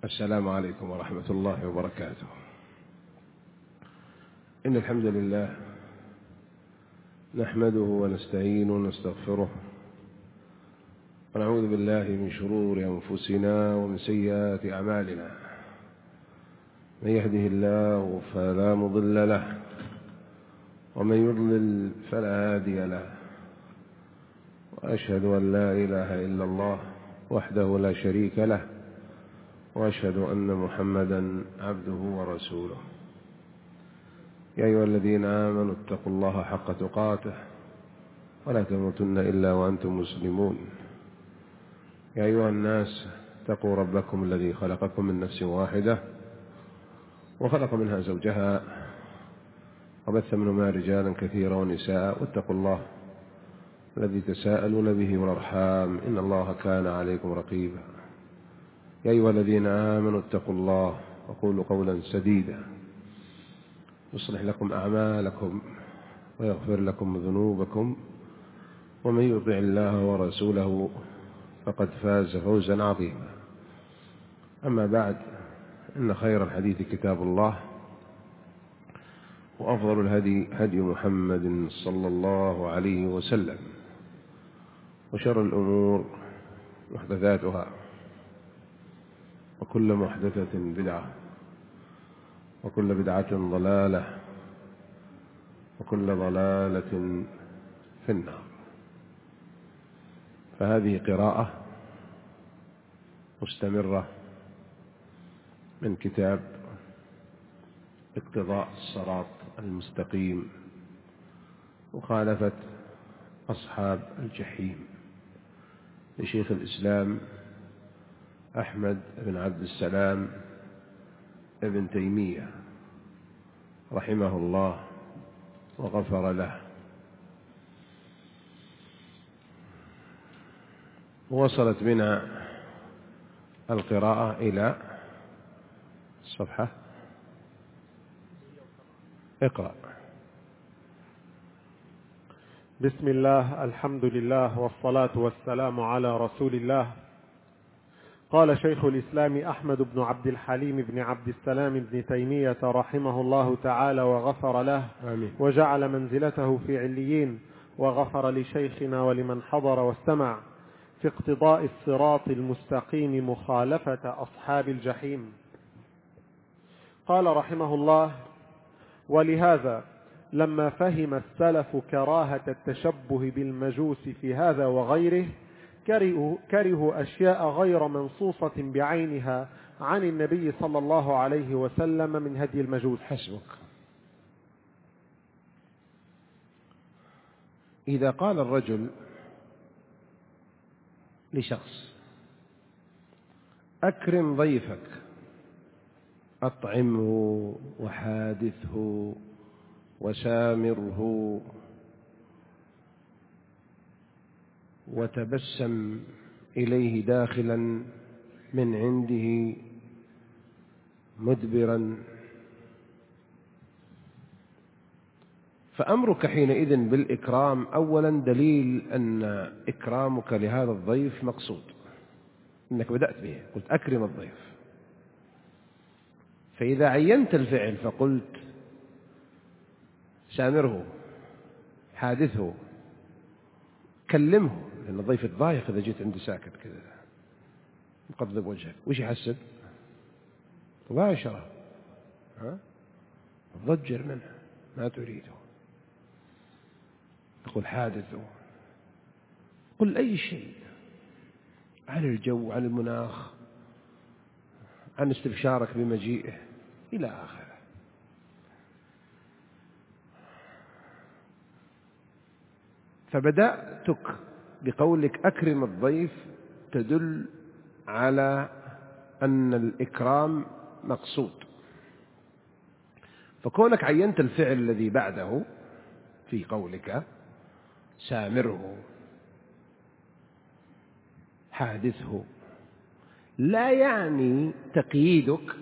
السلام عليكم ورحمة الله وبركاته. إن الحمد لله نحمده ونستعينه ونستغفره ونعوذ بالله من شرور أنفسنا ومن سيئات أعمالنا. من يهده الله فلا مضل له ومن يضلل فلا هادي له، وأشهد أن لا إله إلا الله وحده لا شريك له، وأشهد أن محمدا عبده ورسوله. يا أيها الذين آمنوا اتقوا الله حق تقاته ولا تموتن إلا وأنتم مسلمون. يا أيها الناس اتقوا ربكم الذي خلقكم من نفس واحدة وخلق منها زوجها وبث منهما رجالا كثيرا ونساء، واتقوا الله الذي تساءلون به والأرحام إن الله كان عليكم رقيبا. يا أيها الذين آمنوا اتقوا الله وقولوا قولا سديدا يصلح لكم أعمالكم ويغفر لكم ذنوبكم، ومن يطع الله ورسوله فقد فاز فوزا عظيما. أما بعد، إن خير الحديث كتاب الله، وأفضل الهدي هدي محمد صلى الله عليه وسلم، وشر الأمور محدثاتها، وكل محدثة بدعة، وكل بدعة ضلالة، وكل ضلالة في النار. فهذه قراءة مستمرة من كتاب اقتضاء الصراط المستقيم، مخالفة أصحاب الجحيم، لشيخ الإسلام أحمد بن عبد السلام ابن تيمية رحمه الله وغفر له. وصلت بنا القراءة إلى الصفحة. اقرأ. بسم الله، الحمد لله، والصلاة والسلام على رسول الله. قال شيخ الإسلام أحمد بن عبد الحليم بن عبد السلام بن تيمية رحمه الله تعالى وغفر له، آمين. وجعل منزلته في عليين، وغفر لشيخنا ولمن حضر واستمع، في اقتضاء الصراط المستقيم مخالفة أصحاب الجحيم. قال رحمه الله: ولهذا لما فهم السلف كراهة التشبه بالمجوس في هذا وغيره، كرهوا أشياء غير منصوصة بعينها عن النبي صلى الله عليه وسلم من هدي المجوس. حسبك. إذا قال الرجل لشخص: أكرم ضيفك، أطعمه وحادثه وسامره وتبسم إليه داخلا من عنده مدبرا، فأمرك حينئذ بالإكرام أولا دليل أن إكرامك لهذا الضيف مقصود، إنك بدأت به، قلت أكرم الضيف. فإذا عينت الفعل فقلت سامره، حادثه، كلمه، لأن الضيف الضايق إذا جيت عندي ساكت كذا مقضب وجهك وش يحسب؟ مباشرة تضجر منه، ما تريده. تقول حادثه، قل أي شيء عن الجو، عن المناخ، عن استبشارك بمجيئه إلى آخره. فبدأتك بقولك أكرم الضيف تدل على أن الإكرام مقصود. فكونك عينت الفعل الذي بعده في قولك سامره، حادثه، لا يعني تقييدك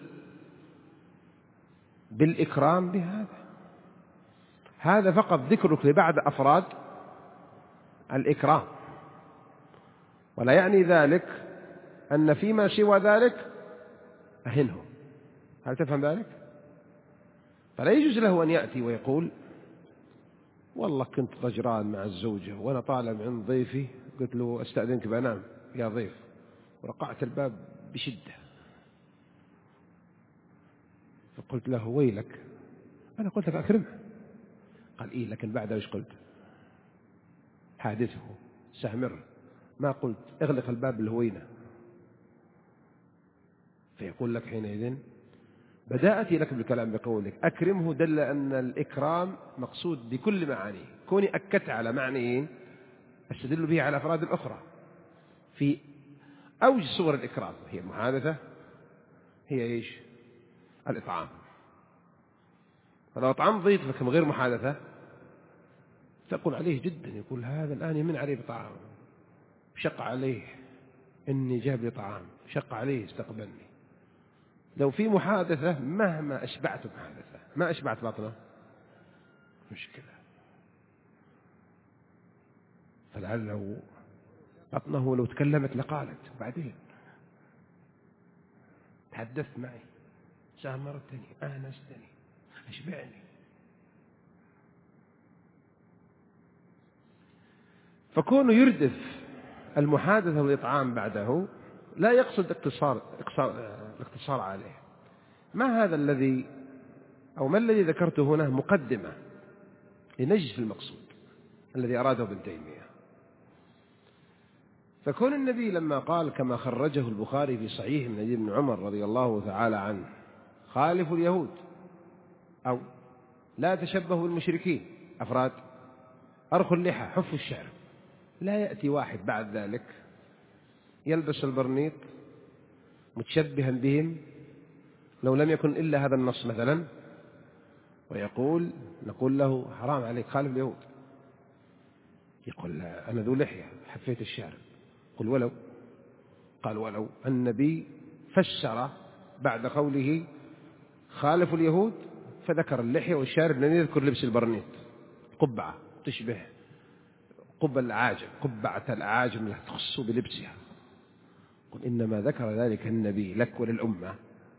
بالإكرام بهذا، هذا فقط ذكرك لبعض أفراد الإكرام، ولا يعني ذلك أن فيما سوى ذلك أهنه. هل تفهم ذلك؟ فلا يجوز له أن يأتي ويقول والله كنت ضجران مع الزوجة وأنا طالع من عند ضيفي قلت له أستأذنك بأنام يا ضيف، ورقعت الباب بشدة، فقلت له ويلك أنا قلت لك أكرمه. قال إيه لكن بعد إيش قلت؟ حادثه سامر، ما قلت اغلق الباب الهوينة. فيقول لك حينئذ بدأت لك بالكلام بقولك أكرمه، دل أن الإكرام مقصود بكل معانيه. كوني أكدت على معنيين أستدل به على أفراد الأخرى. في أوج صور الإكرام هي المحادثة، هي إيش؟ الإطعام. فلو أطعم ضيفك من غير محادثة تقول عليه جدا، يقول هذا الآن يمن عليه بطعام، شق عليه إني جاب لي طعام، شق عليه استقبلني. لو في محادثة مهما أشبعت محادثة ما أشبعت بطنه مشكلة. فلعله بطنه لو تكلمت لقالت بعدين تحدثت معي سامرتني آنستني أشبعني. فكونه يردف المحادثة والإطعام بعده لا يقصد الاقتصار عليه. ما هذا الذي أو ما الذي ذكرته هنا مقدمة لنجس المقصود الذي أراده ابن تيمية. فكون النبي لما قال كما خرجه البخاري في صحيح من ابن عمر رضي الله تعالى عنه خالفوا اليهود أو لا تشبهوا بالمشركين، أفراد أرخوا اللحى حفوا الشعر، لا يأتي واحد بعد ذلك يلبس البرنيط متشبها بهم لو لم يكن إلا هذا النص مثلا ويقول نقول له حرام عليك خالف اليهود. يقول لا أنا ذو لحية حفيت الشعر. قل ولو، قال ولو النبي فسر بعد قوله خالف اليهود فذكر اللحية والشارب، لم يذكر لبس البرنيط، قبعة تشبه قبعة الأعاجم لا تخص بلبسها. قل إنما ذكر ذلك النبي لك وللأمة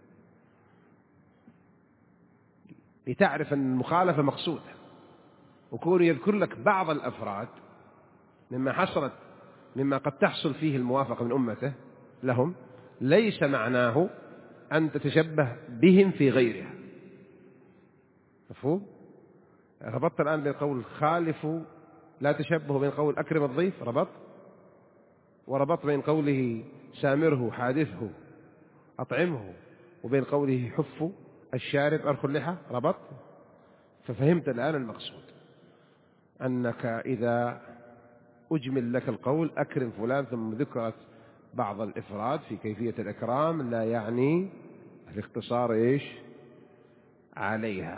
لتعرف أن المخالفة مقصودة، وكونه يذكر لك بعض الأفراد مما قد تحصل فيه الموافقة من أمته لهم ليس معناه أن تتشبه بهم في غيرها. مفهوم؟ ربطت الآن بين قول خالفوا لا تشبهوا بين قول أكرم الضيف وربط بين قوله سامره حادثه أطعمه وبين قوله حفوا الشارب أرخوا اللحى ربط. ففهمت الآن المقصود أنك إذا أجمل لك القول أكرم فلان ثم ذكرت بعض الإفراد في كيفية الإكرام لا يعني الاقتصار إيش عليها.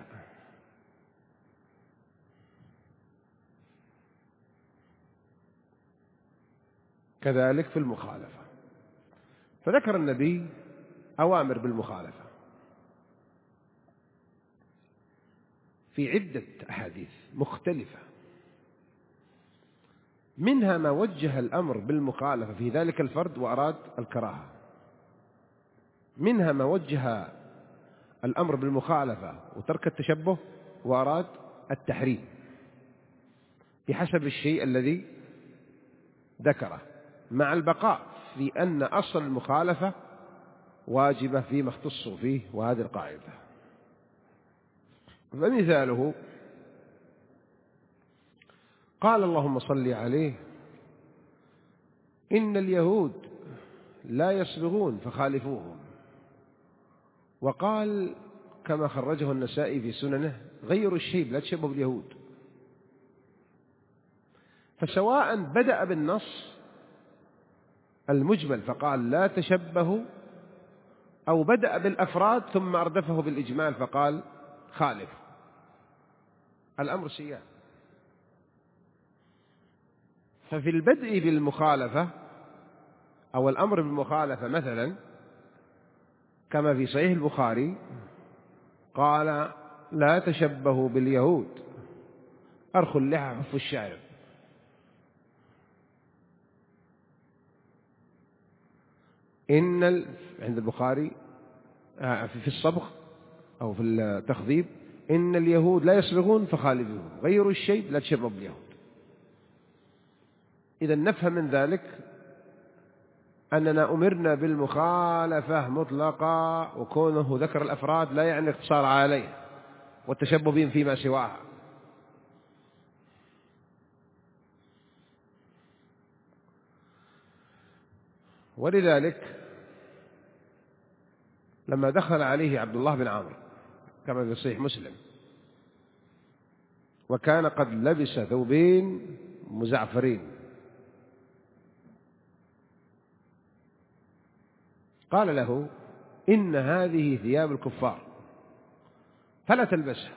كذلك في المخالفة، فذكر النبي أوامر بالمخالفة في عدة أحاديث مختلفة، منها ما وجه الأمر بالمخالفة في ذلك الفرد وأراد الكراهة، منها ما وجه الأمر بالمخالفة وترك التشبه وأراد التحريم بحسب الشيء الذي ذكره، مع البقاء في أن أصل المخالفة واجبة فيما اختصوا فيه، وهذه القاعدة. فمثاله قال اللهم صل عليه إن اليهود لا يصبغون فخالفوهم، وقال كما خرجه النسائي في سننه غيروا الشيب لا تشبهوا باليهود. فسواء بدأ بالنص المجمل فقال لا تشبهوا، أو بدأ بالأفراد ثم أردفه بالإجمال فقال خالف، الأمر سيان. ففي البدء بالمخالفة أو الأمر بالمخالفة مثلا كما في صحيح البخاري قال لا تشبهوا باليهود أرخوا اللحى حفوا الشارب. عند البخاري في الصبغ أو في التخضيب: إن اليهود لا يصبغون فخالفوهم، غيروا الشيب لا تشبهوا باليهود. إذا نفهم من ذلك أننا أمرنا بالمخالفة مطلقة، وكونه ذكر الأفراد لا يعني الاقتصار عليه والتشبه بهم فيما سواها. ولذلك لما دخل عليه عبد الله بن عمرو كما في صحيح مسلم وكان قد لبس ثوبين مزعفرين، قال له: إن هذه ثياب الكفار فلا تلبسها،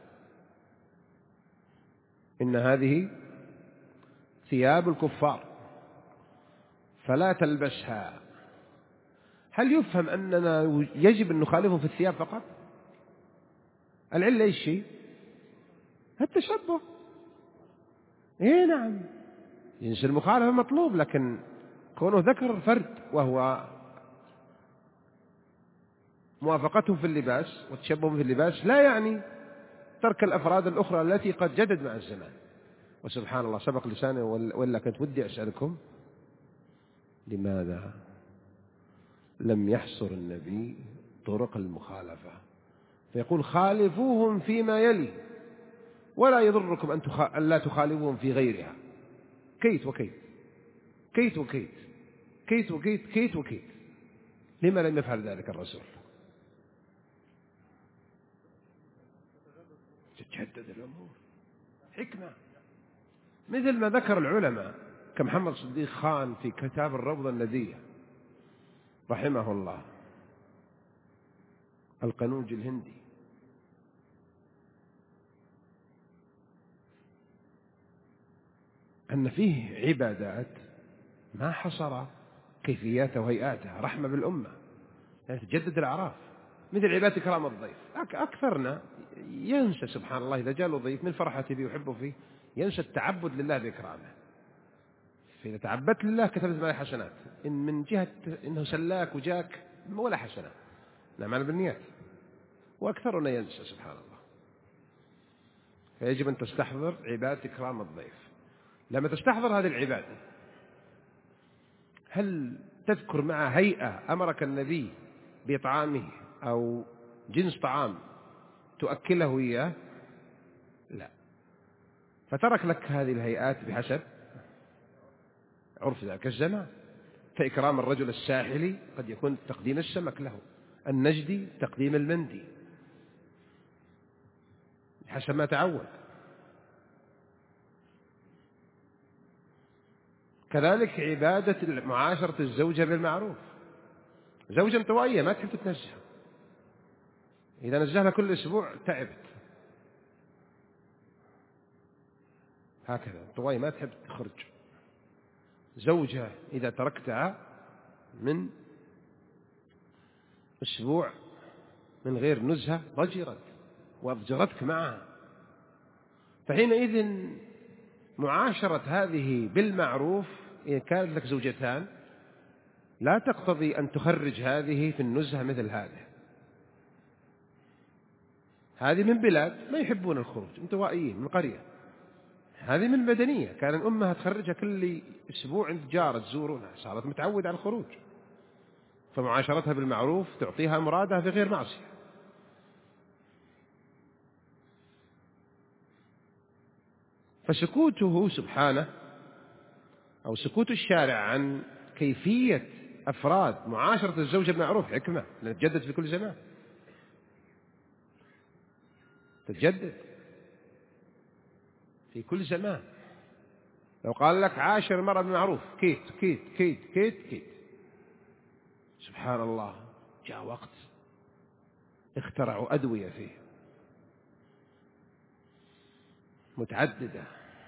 إن هذه ثياب الكفار فلا تلبسها. هل يفهم أننا يجب أن نخالفهم في الثياب فقط؟ العلة إيش هي؟ التشبه. إيه نعم، جنس المخالفة مطلوب، لكن كونه ذكر فرد وهو موافقتهم في اللباس وتشبههم في اللباس لا يعني ترك الأفراد الأخرى التي قد جدد مع الزمان. وسبحان الله سبق لساني ولا كنت ودي أسألكم: لماذا لم يحصر النبي طرق المخالفة فيقول: خالفوهم فيما يلي ولا يضركم أن لا تخالفوهم في غيرها؟ كيت وكيت كيت وكيت كيت وكيت كيت وكيت. لما لم يفعل ذلك الرسول؟ تتجدد الأمور، حكمة، مثل ما ذكر العلماء كمحمد صديق خان في كتاب الروضة الندية رحمه الله، القنوج الهندي، أن فيه عبادات ما حصر كيفياتها وهيئاتها رحمة بالأمة، يعني تجدد الأعراف، مثل عبادة إكرام الضيف. أكثرنا ينسى سبحان الله إذا جاء له ضيف من فرحته به ويحبه فيه ينسى التعبد لله بإكرامه. فإذا تعبدت لله كتبت معي حسنات، إن من جهة إنه سلاك وجاك ولا حسنات، نعمل بالنيات، وأكثرنا ينسى سبحان الله. فيجب أن تستحضر عبادة إكرام الضيف. لما تستحضر هذه العبادة هل تذكر مع هيئة أمرك النبي بإطعامه أو جنس طعام تؤكله إياه؟ لا، فترك لك هذه الهيئات بحسب عرف ذاك الزمان. فإكرام الرجل الساحلي قد يكون تقديم السمك له، النجدي تقديم المندي حسب ما تعود. كذلك عبادة معاشرة الزوجة بالمعروف. زوجة انطوائية ما تحب تتنزه، إذا نزهها كل أسبوع تعبت، هكذا انطوائية ما تحب تخرج. زوجة إذا تركتها من أسبوع من غير نزهة ضجرت وأضجرتك معها. فحينئذ معاشرة هذه بالمعروف إن كانت لك زوجتان لا تقتضي أن تخرج هذه في النزهة مثل هذه من بلاد ما يحبون الخروج، انطوائيين من قرية. هذه من مدنية كان أمها تخرجها كل أسبوع عند جارة تزورونها، صارت متعودة على الخروج، فمعاشرتها بالمعروف تعطيها مرادها في غير معصية. فسكوته سبحانه أو سكوت الشارع عن كيفية أفراد معاشرة الزوجة بالمعروف حكمة، لأنها تجدد في كل زمان، تتجدد في كل زمان. لو قال لك عاشر المرأة بالمعروف كيت كيت كيت كيت كيت، سبحان الله جاء وقت اخترعوا أدوية فيه متعددة.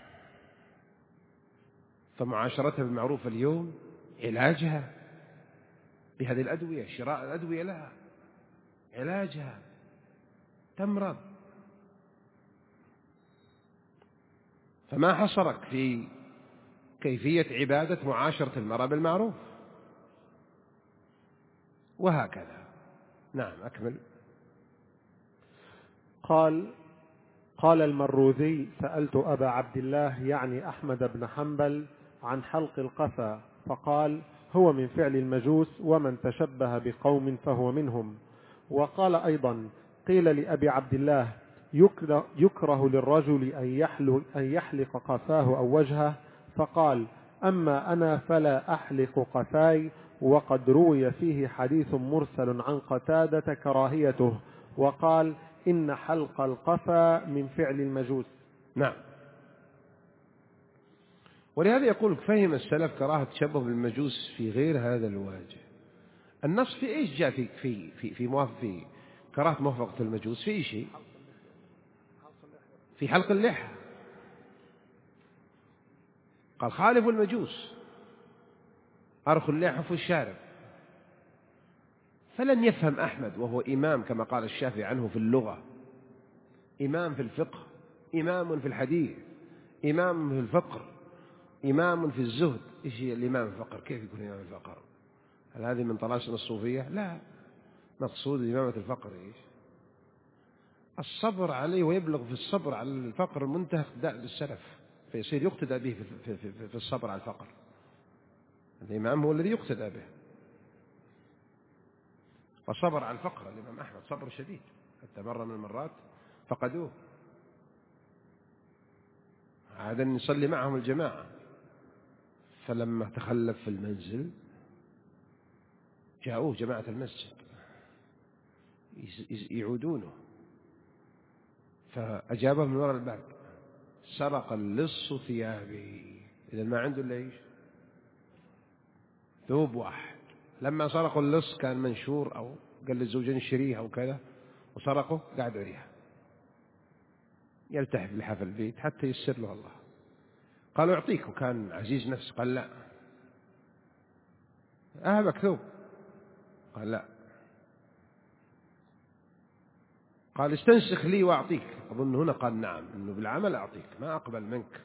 فمعاشرتها بالمعروف اليوم علاجها بهذه الأدوية، شراء الأدوية لها علاجها، تمرض. فما حصرك في كيفية عبادة معاشرة المرأة بالمعروف، وهكذا. نعم أكمل. قال المروذي: سألت أبا عبد الله يعني أحمد بن حنبل عن حلق القفا، فقال: هو من فعل المجوس، ومن تشبه بقوم فهو منهم. وقال أيضا: قيل لأبي عبد الله: يكره للرجل أن يحلق قفاه أو وجهه، فقال: أما أنا فلا أحلق قفاي، وقد روي فيه حديث مرسل عن قتادة كراهيته، وقال: إن حلق القفا من فعل المجوس. نعم. ولهذا يقول فهم السلف كراهة التشبه بالمجوس في غير هذا الواجه. النص في إيش جاء في كراهة موافقة المجوس؟ في أي شيء؟ في حلق اللحى. قال: خالفوا المجوس، أرخوا اللحى في الشارب. فلن يفهم أحمد وهو إمام كما قال الشافعي عنه في اللغة، إمام في الفقه، إمام في الحديث، إمام في الفقر، إمام في الزهد. إيش هي الإمام في الفقر؟ كيف يكون إمام في الفقر؟ هل هذه من طلاسم الصوفية؟ لا، مقصود إمامة الفقر إيش؟ الصبر عليه، ويبلغ في الصبر على الفقر منتهى اقتداء بالسلف، فيصير يقتدى به في الصبر على الفقر. الإمام هو الذي يقتدى به. وصبر على الفقر الإمام أحمد صبر شديد، حتى مرة من المرات فقدوه، عاد أن يصلي معهم الجماعة، فلما تخلف في المنزل جاءوه جماعة المسجد يعودونه، فأجابهم من وراء الباب: سرق اللص ثيابي. إذا ما عنده إلا إيش؟ ثوب واحد. لما سرقوا اللص كان منشور أو قال للزوجين اشتريها أو كذا، وسرقوا قاعد عليها يلتحف لحاف البيت حتى يسر له الله. قالوا: أعطيك، وكان عزيز نفس. قال: لا. أهبك ثوب؟ قال: لا. قال: استنسخ لي وأعطيك. أظن هنا قال نعم، إنه بالعمل أعطيك، ما أقبل منك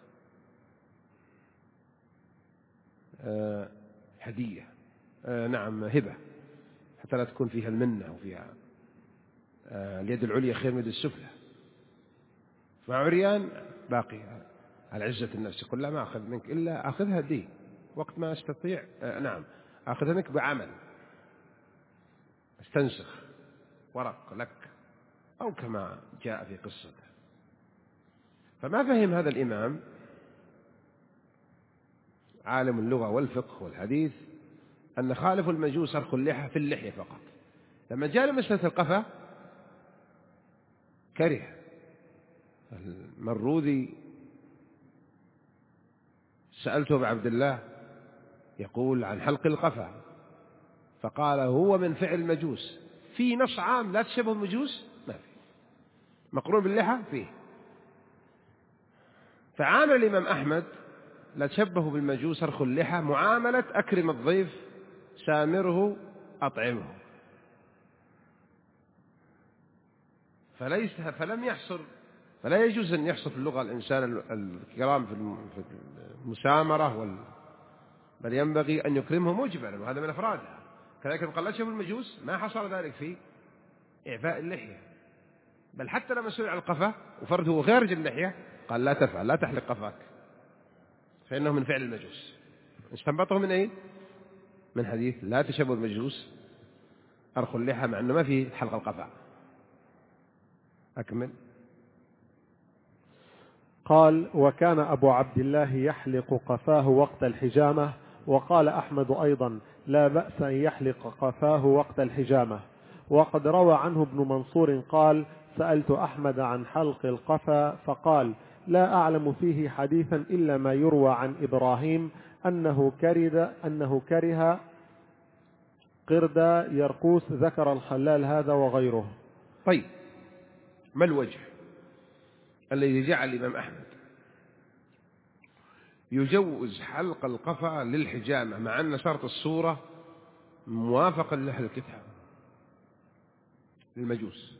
هدية، نعم هبة، حتى لا تكون فيها المنة وفيها اليد العليا خير من اليد السفلى. مع عريان باقي على عزة النفس، يقول: لا، ما أخذ منك إلا أخذها دي وقت ما أستطيع، نعم أخذها منك بعمل، استنسخ ورق لك، أو كما جاء في قصته. فما فهم هذا الإمام عالم اللغة والفقه والحديث أن خالف المجوس أرخ اللحى في اللحية فقط. لما جاء لمسألة القفا كره. المروذي سألته أبا عبد الله يقول عن حلق القفا، فقال: هو من فعل المجوس. في نص عام لا تشبه المجوس؟ ما في. مقرون باللحى؟ فيه. فعامل الإمام أحمد لا تشبه بالمجوس أرخوا اللحى معاملة أكرم الضيف سامره أطعمه. فلا يجوز أن يحصر في اللغة الإنسان الكرام في المسامرة بل ينبغي أن يكرمه مجبلا، وهذا من أفرادها. كذلك قال: لا تشبه المجوس، ما حصل ذلك في إعفاء اللحية، بل حتى لما سئل على القفا وفرده خارج اللحية قال: لا تفعل، لا تحلق قفاك، فإنه من فعل المجوس. استنبطه من أين؟ من حديث لا تشبه المجوس أرخوا اللحى، مع أنه ما في حلق القفا. أكمل. قال: وكان أبو عبد الله يحلق قفاه وقت الحجامة. وقال أحمد أيضا: لا بأس أن يحلق قفاه وقت الحجامة. وقد روى عنه ابن منصور قال: سألت أحمد عن حلق القفا، فقال: لا أعلم فيه حديثا إلا ما يروى عن إبراهيم أنه كره قرد يرقوس. ذكر الخلال هذا وغيره. طيب، ما الوجه الذي جعل الإمام أحمد يجوز حلق القفا للحجامة مع أن شرط الصورة موافقا لأهل الكتاب للمجوس؟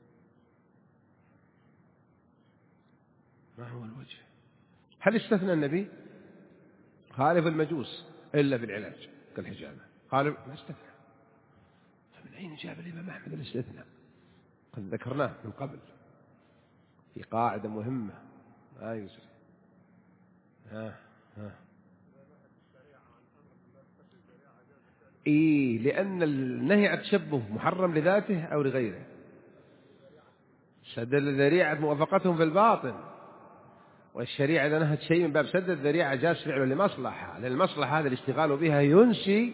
ما هو الوجه؟ هل استثنى النبي خالف المجوس إلا في العلاج كالحجامة؟ قالوا ما استثنى. فمن حين جاب الإمام أحمد الاستثناء قد ذكرناه من قبل في قاعدة مهمة ما يسري. لأن النهي عن التشبه محرم لذاته أو لغيره. سد الذريعة موافقتهم في الباطن، والشريعة إذا نهت شيء من باب سد الذريعة جاز فعله لمصلحة، لأن المصلحة هذا الاشتغال بها ينسي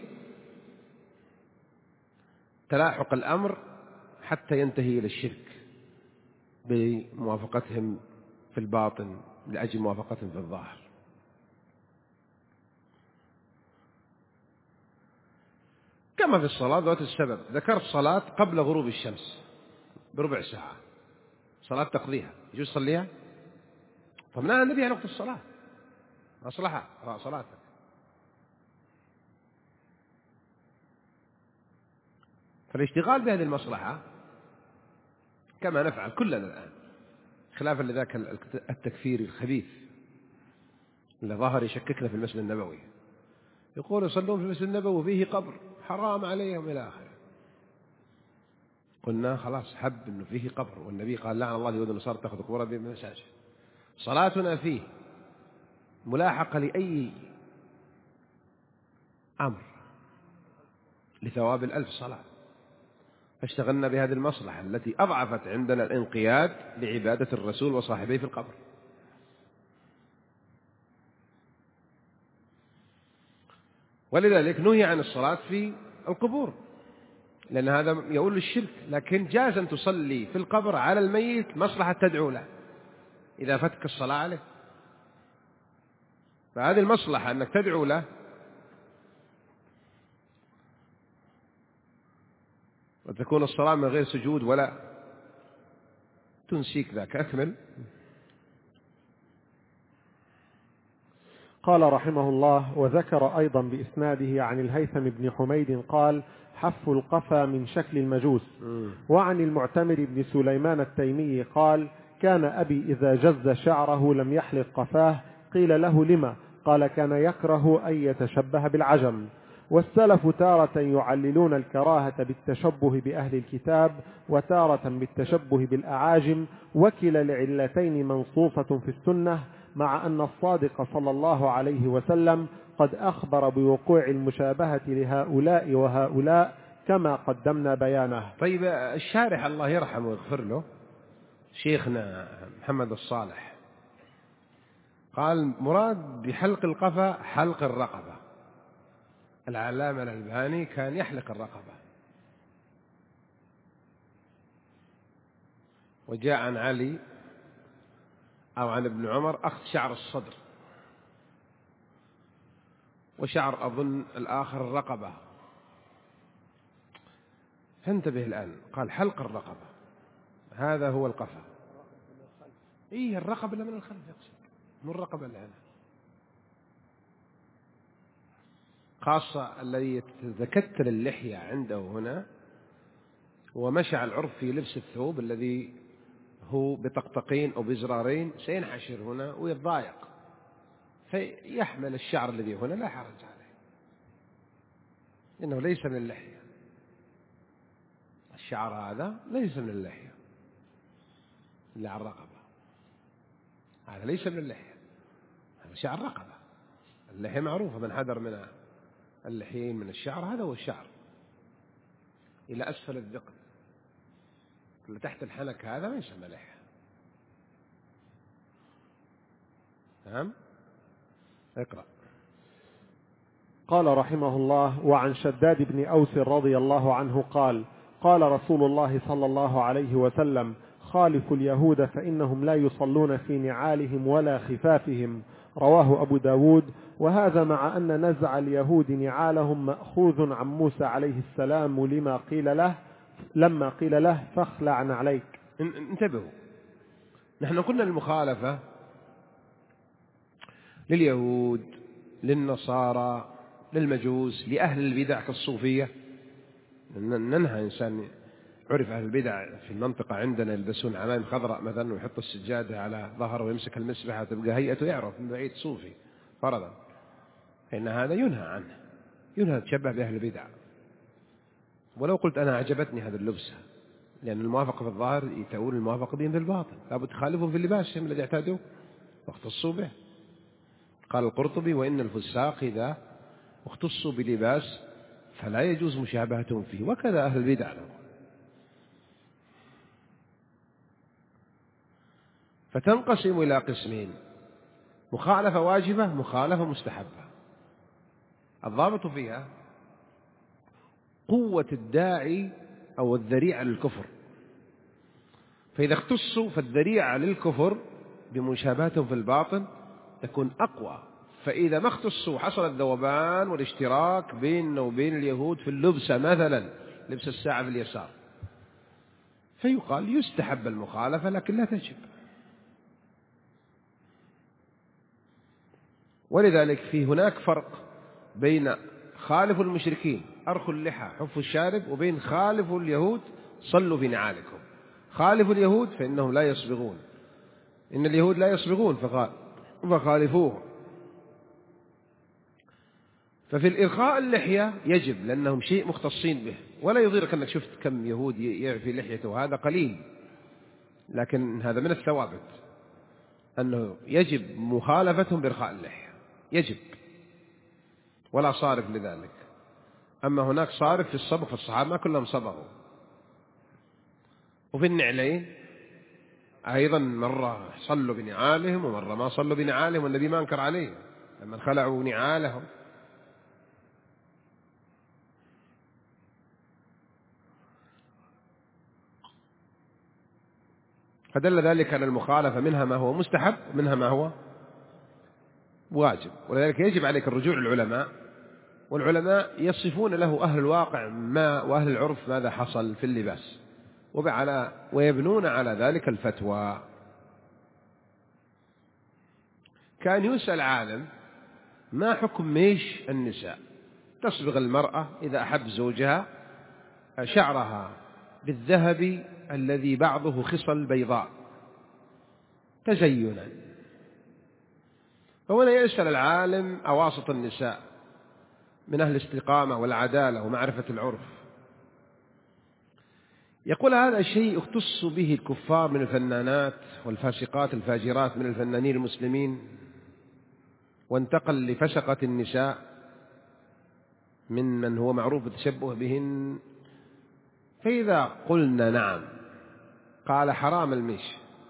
تلاحق الأمر حتى ينتهي إلى الشرك بموافقتهم في الباطن لأجل موافقتهم في الظاهر. كما في الصلاة ذات السبب، ذكرت صلاة قبل غروب الشمس بربع ساعة، صلاة تقضيها يجوز تصليها؟ طب لا النبي عن وقت الصلاة مصلحة صلاتك. فالاشتغال بهذه المصلحة كما نفعل كلنا الآن، خلافا لذاك التكفير الخبيث اللي ظهر يشككنا في المسجد النبوي، يقول يصلون في المسجد النبوي فيه قبر حرام عليهم إلى آخره. قلنا خلاص حب أنه فيه قبر، والنبي قال لعن الله اليهود والنصارى اتخذوا قبور أنبيائهم مساجد. صلاتنا فيه ملاحقة لأي أمر لثواب الألف صلاة، فاشتغلنا بهذه المصلحة التي أضعفت عندنا الانقياد لعبادة الرسول وصاحبيه في القبر. ولذلك نهي عن الصلاة في القبور لأن هذا يؤول للشرك، لكن جاز أن تصلي في القبر على الميت مصلحة تدعو له إذا فتك الصلاة عليه، فهذه المصلحة أنك تدعو له وتكون الصلاة من غير سجود ولا تنسيك ذاك. أكمل. قال رحمه الله: وذكر أيضا بإسناده عن الهيثم بن حميد قال: حف القفا من شكل المجوس. وعن المعتمر بن سليمان التيمي قال: كان أبي إذا جز شعره لم يحلق قفاه، قيل له لما؟ قال: كان يكره أن يتشبه بالعجم. والسلف تارة يعللون الكراهة بالتشبه بأهل الكتاب، وتارة بالتشبه بالأعاجم، وكلا العلتين منصوصة في السنة، مع أن الصادق صلى الله عليه وسلم قد أخبر بوقوع المشابهة لهؤلاء وهؤلاء كما قدمنا بيانه. طيب الشارح الله يرحمه ويغفر له شيخنا محمد الصالح قال مراد بحلق القفا حلق الرقبة. العلامة الألباني كان يحلق الرقبة. وجاء عن علي أو عن ابن عمر أخذ شعر الصدر، وشعر أظن الآخر الرقبة. فانتبه الآن، قال حلق الرقبة هذا هو القفا. الرقبة من الخلف يقصد، من الرقبة اللي هنا، خاصة الذي يتكتل اللحية عنده هنا ومشع العرف في لبس الثوب الذي هو بطقطقين أو بزرارين سينحشر هنا ويتضايق، فيحمل الشعر الذي هنا لا حرج عليه، إنه ليس من اللحية. الشعر هذا ليس من اللحية اللي على الرقبة، هذا ليس من اللحية، هذا شعر رقبة. اللحية معروفة، من حذر من اللحيين من الشعر هذا هو الشعر إلى أسفل الذقن، اللي تحت الحنك هذا ما يسمى لحية. تمام؟ اقرأ. قال رحمه الله: وعن شداد بن أوس رضي الله عنه قال: قال رسول الله صلى الله عليه وسلم: خالفوا اليهود فإنهم لا يصلون في نعالهم ولا خفافهم. رواه أبو داود. وهذا مع أن نزع اليهود نعالهم مأخوذ عن موسى عليه السلام لما قيل له فاخلع عليك. انتبهوا، نحن قلنا المخالفة لليهود للنصارى للمجوس لأهل البدع كالصوفية. ننهى إنسان عرف أهل البدع في المنطقة عندنا يلبسون عمائم خضراء مثلا ويحط السجادة على ظهره ويمسك المسبحة وتبقى هيئته يعرف من بعيد صوفي فرضا، فإن هذا ينهى عنه، ينهى تشبه بأهل البدع. ولو قلت أنا أعجبتني هذه اللبسة، لأن الموافقة في الظاهر يتأول الموافقة بهم في الباطن، لابد تخالفهم في اللباس الذي اعتادوا واختصوا به. قال القرطبي: وإن الفساق إذا اختصوا بلباس فلا يجوز مشابهتهم فيه، وكذا أهل البدع. فتنقسم إلى قسمين: مخالفة واجبة، مخالفة مستحبة. الضابط فيها قوة الداعي أو الذريعة للكفر، فإذا اختصوا فالذريعة للكفر بمشابهتهم في الباطن تكون أقوى، فإذا ما اختصوا حصل الذوبان والاشتراك بيننا وبين اليهود في اللبسة، مثلا لبس الساعة في اليسار، فيقال يستحب المخالفة لكن لا تجب. ولذلك في هناك فرق بين خالفوا المشركين أرخوا اللحى حفوا الشارب، وبين خالفوا اليهود صلوا في نعالكم. خالفوا اليهود فإنهم لا يصبغون، إن اليهود لا يصبغون فخالفوه. ففي الإرخاء اللحية يجب، لأنهم شيء مختصين به، ولا يضيرك أنك شفت كم يهود يعفي لحيته، هذا قليل، لكن هذا من الثوابت أنه يجب مخالفتهم بإرخاء اللحية، يجب، ولا صارف لذلك. أما هناك صارف في الصبغ، فالصحابة ما كلهم صبغوا. وفي النعلين أيضا مرة صلوا بنعالهم ومرة ما صلوا بنعالهم، والنبي ما انكر عليهم لما خلعوا نعالهم. فدل ذلك على المخالفة منها ما هو مستحب ومنها ما هو واجب، ولذلك يجب عليك الرجوع للعلماء، والعلماء يصفون له أهل الواقع ما وأهل العرف ماذا حصل في اللباس، ويبنون على ذلك الفتوى. كان يسأل عالم: ما حكم ميش النساء؟ تصبغ المرأة إذا أحب زوجها شعرها بالذهب الذي بعضه خصل بيضاء تزينا. فهنا يسأل العالم أواسط النساء من أهل الاستقامة والعدالة ومعرفة العرف، يقول: هذا شيء اختص به الكفار من الفنانات والفاسقات الفاجرات من الفنانين المسلمين، وانتقل لفسقة النساء من هو معروف بالتشبه بهن. فإذا قلنا نعم قال حرام الميش.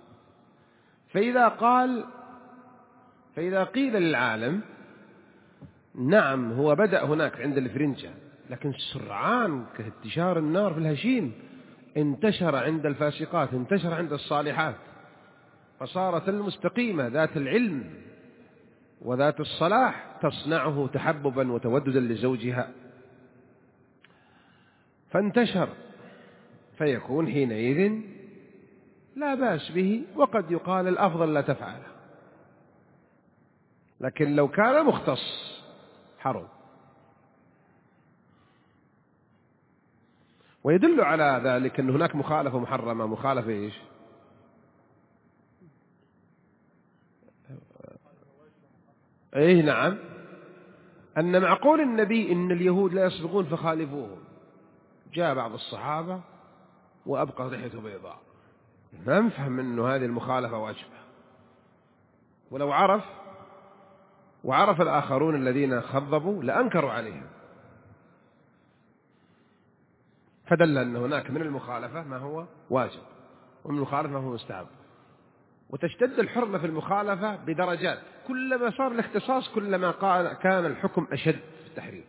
فإذا قيل للعالم نعم هو بدأ هناك عند الفرنجة، لكن سرعان كانتشار النار في الهشيم انتشر عند الفاسقات، انتشر عند الصالحات، فصارت المستقيمة ذات العلم وذات الصلاح تصنعه تحببا وتوددا لزوجها، فانتشر، فيكون حينئذ لا بأس به، وقد يقال الأفضل لا تفعله. لكن لو كان مختص حرم. ويدل على ذلك أن هناك مخالفة محرمة، مخالفة إيش؟ إيه نعم، أن معقول النبي إن اليهود لا يصبغون فخالفوهم، جاء بعض الصحابة وأبقى لحيته بيضاء، ما نفهم أنه هذه المخالفة واجبة. ولو وعرف الآخرون الذين خضبوا لأنكروا عليهم. فدل أن هناك من المخالفة ما هو واجب، ومن المخالفة ما هو مستحب. وتشتد الحرمة في المخالفة بدرجات، كلما صار الاختصاص كلما كان الحكم أشد في التحريم،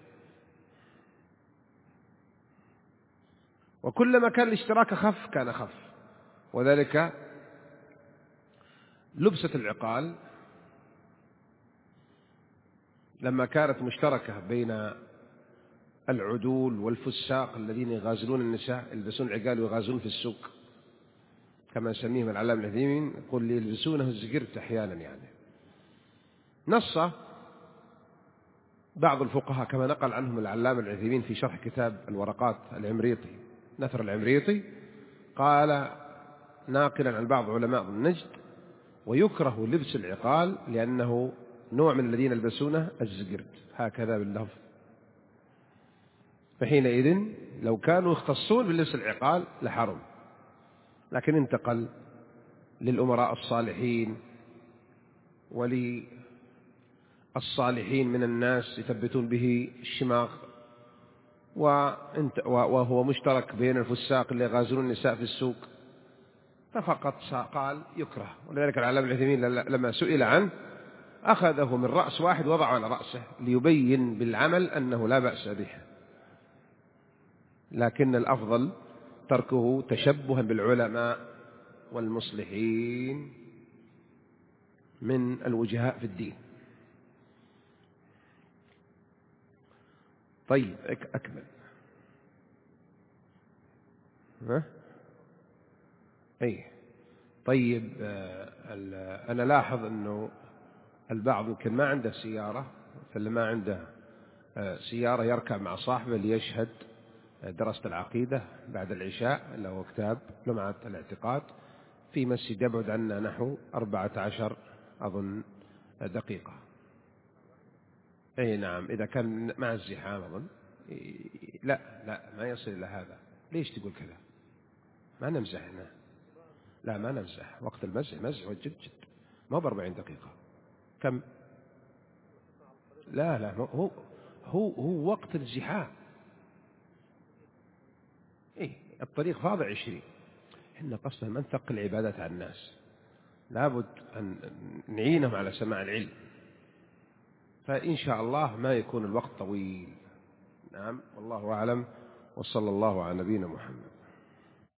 وكلما كان الاشتراك أخف كان أخف. وذلك لبسة العقال لما كانت مشتركة بين العدول والفساق الذين يغازلون النساء، يلبسون العقال ويغازلون في السوق كما يسميهم العلامة العثيمين، يقول لي يلبسونه الزقرت أحيانا. يعني نص بعض الفقهاء كما نقل عنهم العلامة العثيمين في شرح كتاب الورقات العمريطي، نثر العمريطي، قال ناقلا عن بعض علماء النجد: ويكره لبس العقال لأنه نوع من الذين يلبسونه الزقرت، هكذا باللفظ. فحينئذ لو كانوا يختصون باللبس العقال لحرم، لكن انتقل للأمراء الصالحين وللصالحين من الناس يثبتون به الشماغ، وهو مشترك بين الفساق اللي يغازلون النساء في السوق، ففقط قال يكره. ولذلك العلامة ابن عثيمين لما سئل عنه أخذه من رأس واحد وضعه على رأسه ليبين بالعمل أنه لا بأس به، لكن الأفضل تركه تشبها بالعلماء والمصلحين من الوجهاء في الدين. طيب أكمل. طيب أنا لاحظ أنه البعض يمكن ما عنده سيارة، فاللي ما عنده سيارة يركب مع صاحبه ليشهد دراسة العقيدة بعد العشاء، اللي هو كتاب لمعة الاعتقاد، في مسجد يبعد عنا نحو 14 أظن دقيقة. نعم، إذا كان مع الزحام أظن لا ما يصل إلى هذا. ليش تقول كذا؟ ما نمزح هنا، لا ما نمزح، وقت المزح مزح جد ما ب40 دقيقة. كم؟ لا هو وقت الزحام. الطريق فاضي 20. إحنا قصدنا ما نثقل العبادات على الناس، لابد أن نعينهم على سماع العلم، فإن شاء الله ما يكون الوقت طويل. نعم، والله أعلم، وصلى الله على نبينا محمد.